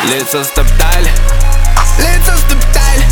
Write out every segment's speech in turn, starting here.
Лица стоптали, лица стоптали.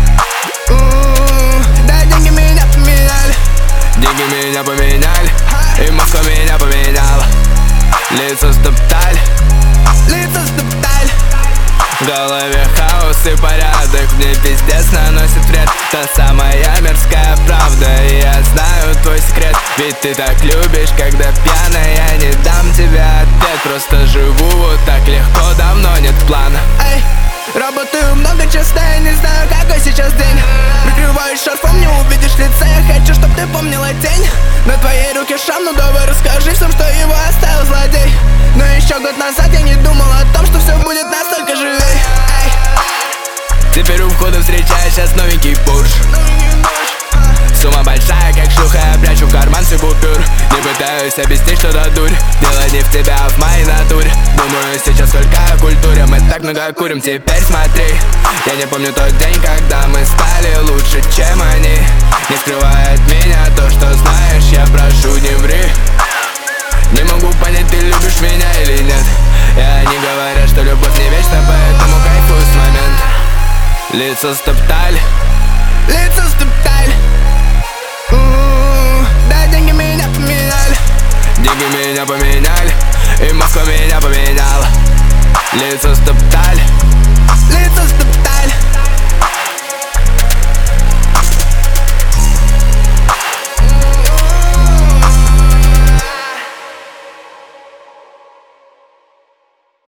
Да, деньги меня поменяли. деньги меня поменяли, и Москва меня поменяла. Лица стоптали, лица стоптали. в голове хаос и порядок, мне пиздец наносит вред. Та самая мерзкая правда, и я знаю твой секрет. Ведь ты так любишь, когда пьяная. Я не дам тебе ответ, просто живу вот так легко, давно нет плана. Эй, работаю много часов, я не знаю, какой сейчас день. Прикрываюсь шарфом, не увидишь лица. Я хочу, чтоб ты помнила тень. На твоей руке шрам, ну давай расскажи всем, что его оставил злодей. Но еще год назад я не думал о том, что все будет настолько живей. Теперь у входа встречаю сейчас новенький Порш. Сумма большая, как шлюха, я прячу в карман все купюр. Не пытаюсь объяснить, что это дурь. Дело не в тебя, а в моей натуре. Думаю сейчас только о культуре. Мы так много курим, теперь смотри. Я не помню тот день, когда мы стали лучше, чем они. Не скрывай от меня то, что знаешь, я прошу, не ври. Не могу понять, ты любишь меня или нет. И они говорят, что любовь не вечна, поэтому кайфую с момента. Лица стоптали, лица стоптали. Да, деньги меня поменяли. деньги меня поменяли, и Москва меня поменяла. Лица стоптали, лица стоптали.